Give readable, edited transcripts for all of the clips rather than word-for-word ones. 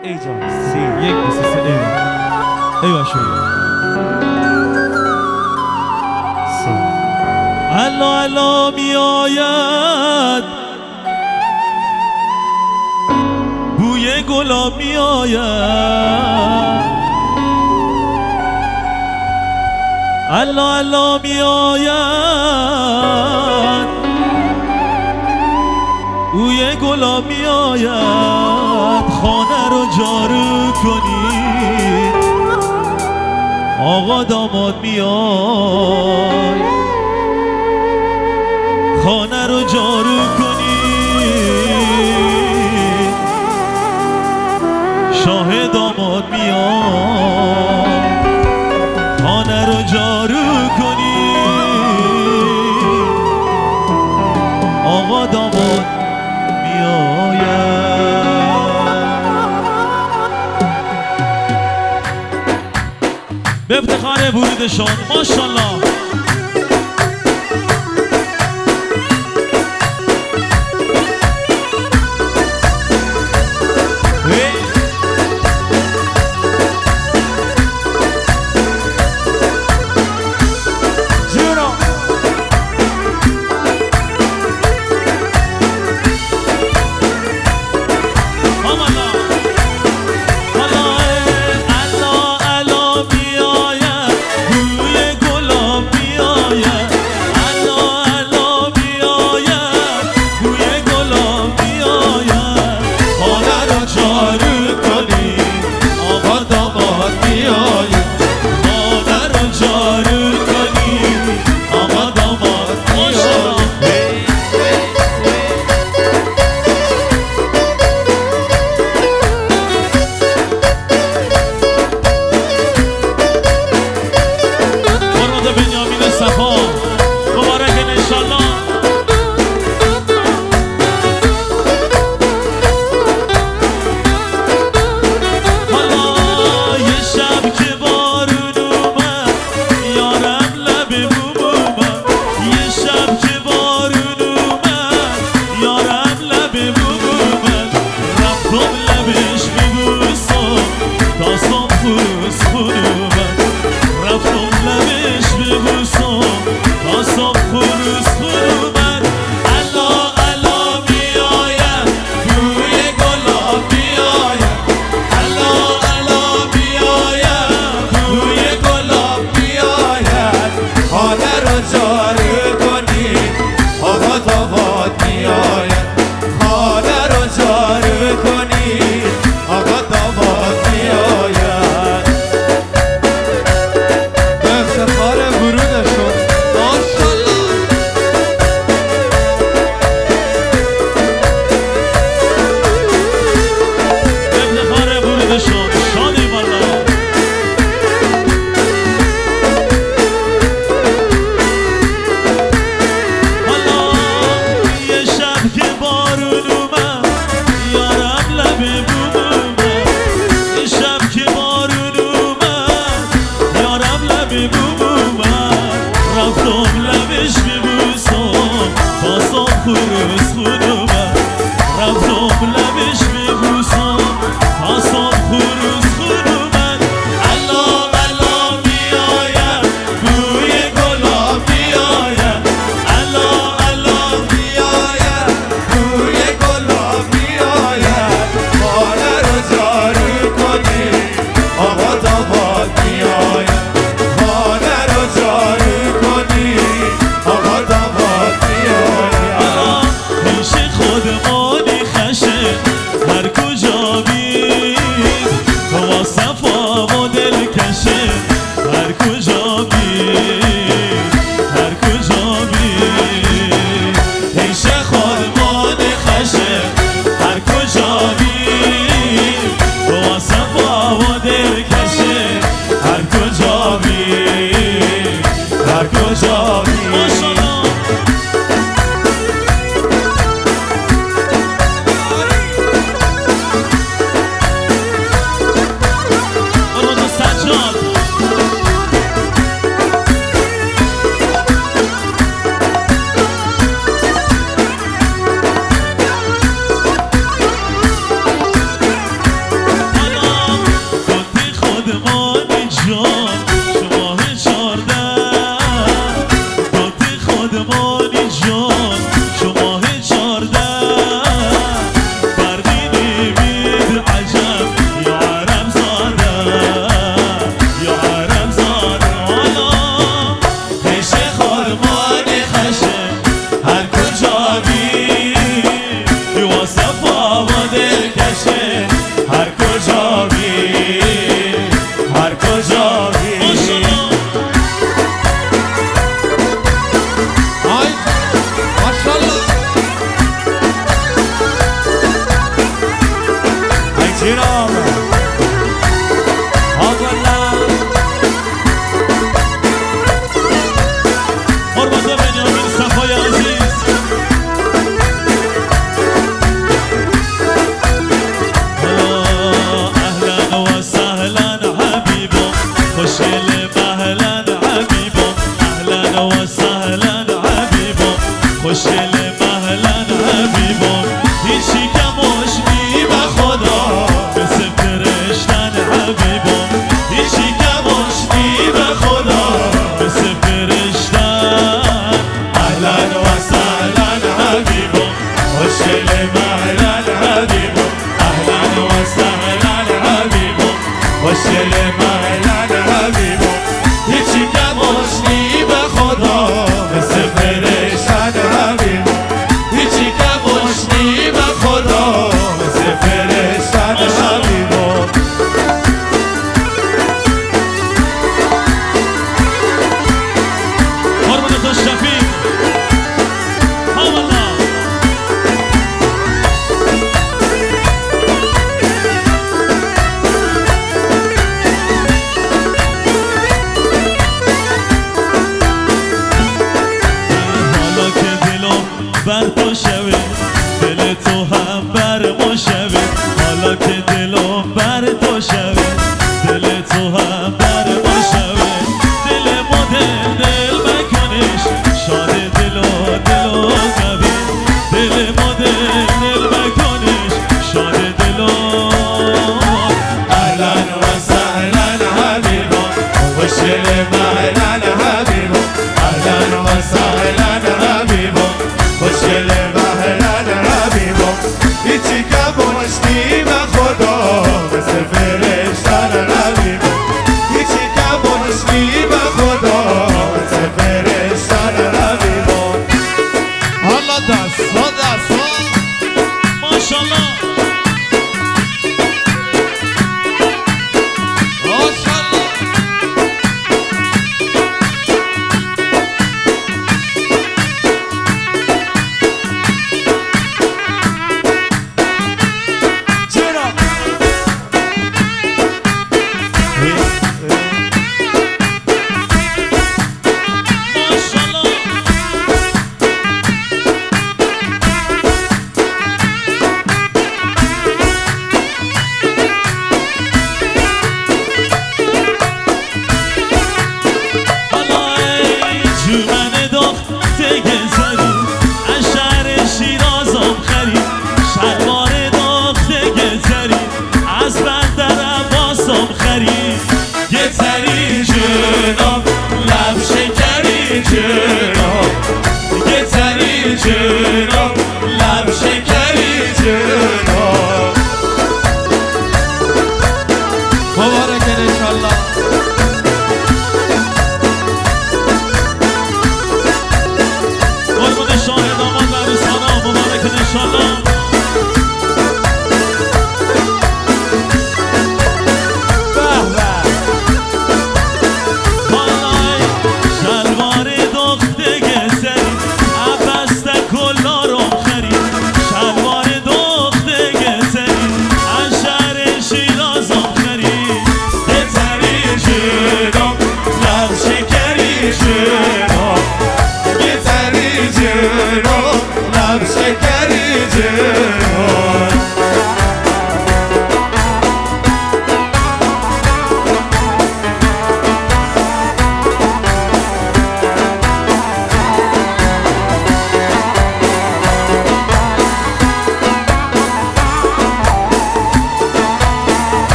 ای جان سی یک دو سه سه ایوان شروع. الا الا می آید بوی گلا می آید، الا الا می آید بوی گلا می آید. خانه رو جارو کنید آقا داماد میای، خانه رو جارو کنید شاه داماد میای، خانه رو جارو کنید آقا داماد میآید. به افتخار ورودشان ماشاءالله. رفتم لبش ببوسم خواستم هر کجا میری هر کجا میری آی ماشاءالله ای جناب حرمت بنیامین صفای عزیز اهلا و سهلا حبیبم خوشگل مهلا حبیبم اهلا و سهلا حبیبم خوشگل مهلا حبیبم هیچی کمش نی به خدا مثل فرشتن حبیبم هیچی کمش نی به خدا مثل فرشتن اهلا و سهلا حبیبم خوشگل مهلا حبیبم اهلا و سهلا حبیبم خوشگل مهلا حبیبم هیچی کمش نی به خدا مثل فرشتن حبیبم هیچی کمش نی به خدا مثل فرشتن حبیبم حرمت تو شفیق حوالا حالا که دلم بر تو شوه دل تو هم بر ما شوه حالا که دلم بر تو شوه دل تو هم بر ما شوه دل ما دل مکنش شاد دل و قوی دل ما دل مکنش شاد دل و اهلا و سهلا حبیبا خوشگل مهلا حبیبا اهلا و سهلا حبیبا خوشگل مهلا حبیبا هیچی کمش نی به خدا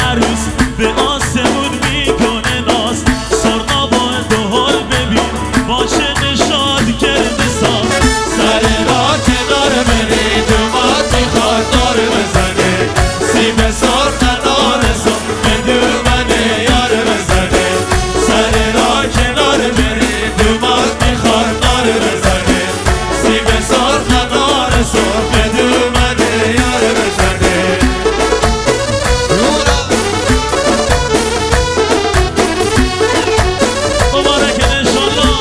عروس به آسمون میکنه ناز سرنا با دهل ببین باشه نشاد کرده ساز سر را کنار بری دومات میخواد دار بزنه سیب سرخ انار سرخ به دومن یار بزنه سر را کنار بری دومات میخواد دار بزنه سیب سرخ انار سرخ به دومن یار بزنه مبارک انشالله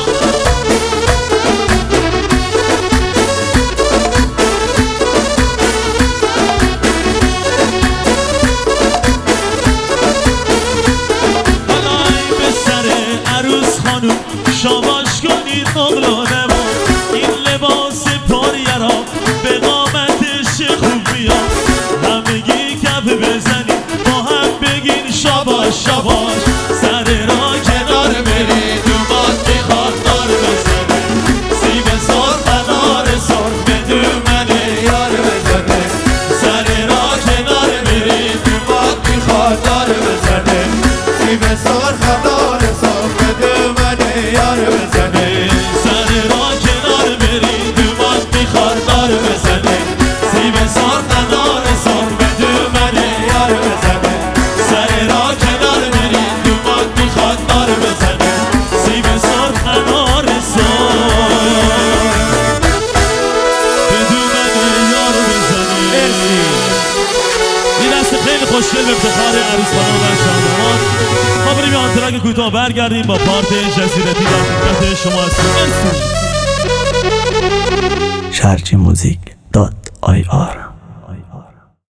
شاباش کنید مغلانمو این لباس پریرا به قامتش خوب میاد همگی کف بزنید با هم بگین شاباش شاباش سر را کنار برید دومات میخواد دار بزنه سیب سرخ انار سرخ به دومن یار بزنه سر را کنار برید دومات میخواد دار بزنه سیب سرخ انار سرخ به دومن یار بزنه سر را کنار برید دومات میخواد دار بزنه سیب سرخ انار سرخ به دومن یار بزنه سر را کنار برید دومات میخواد دار بزنه سیب سرخ انار سرخ به دومن یار بزنید. این دست خیلی خوشگل به افتخار عروس خانم و شادمان. ما بریم یه آنتراک کوتاه برگردیم با پارت جزیرتی در خدمت شما هستیم. sharjimouzik.ir